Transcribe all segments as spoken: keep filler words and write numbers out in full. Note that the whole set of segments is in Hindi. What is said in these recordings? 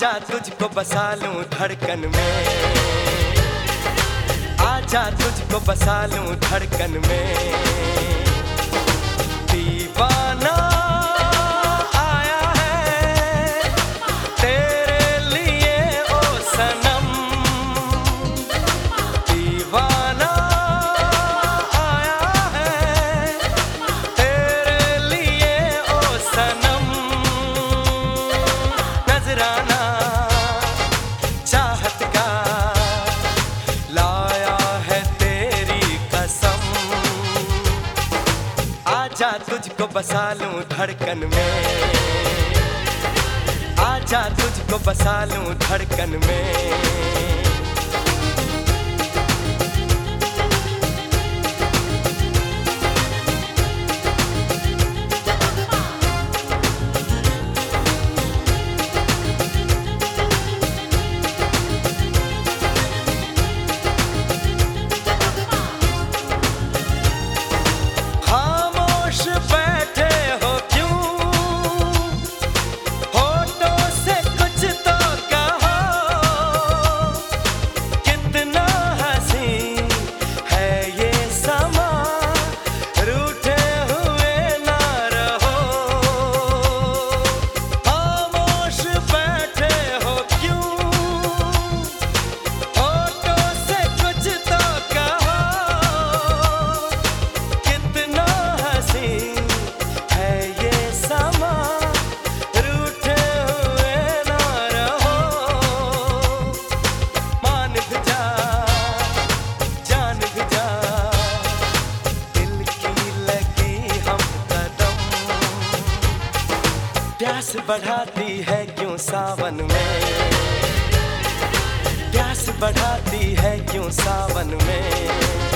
आजा तुझको बसा लूं धड़कन में, आजा तुझको बसा लूं धड़कन में। दीवाना आया है तेरे लिए ओ सनम, दीवाना आया है तेरे लिए ओ सनम। नजराना चाहत का लाया है तेरी कसम, आजा तुझको बसा लूं धड़कन में, आजा तुझको बसा लूं धड़कन में। प्यास बढ़ाती है क्यों सावन में, प्यास बढ़ाती है क्यों सावन में।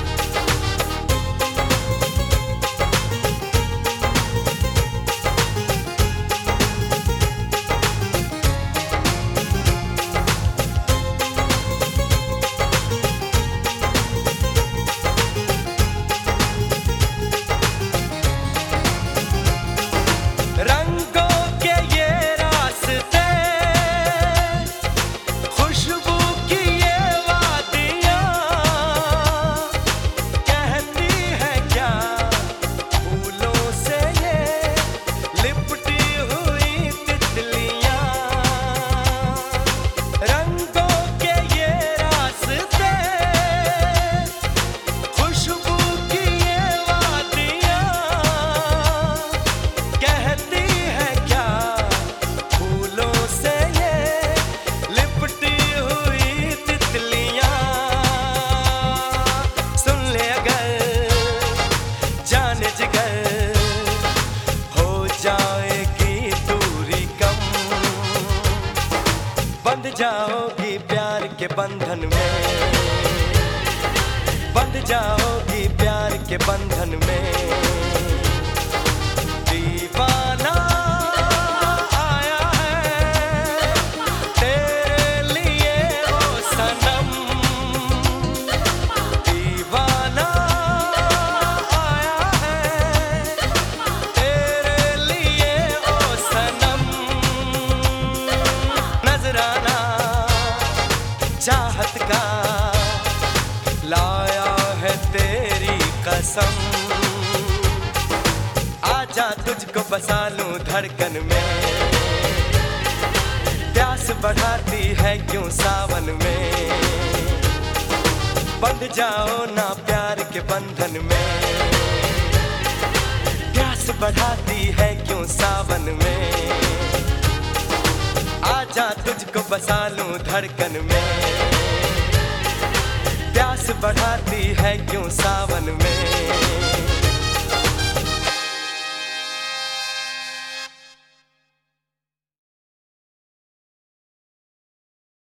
बंध जाओगी प्यार के बंधन में, बंध जाओगी प्यार के बंधन में। दीवाना आया है तेरे लिए ओ सनम, दीवाना आया है तेरे लिए ओ सनम। नजराना चाहत का लाया है तेरी कसम, आजा तुझको बसा लूं धड़कन में। प्यास बढ़ाती है क्यों सावन में, बंध जाओ ना प्यार के बंधन में। प्यास बढ़ाती है क्यों सावन में, आजा तुझको बसा लूं धड़कन में। प्यास बढ़ाती है क्यों सावन में।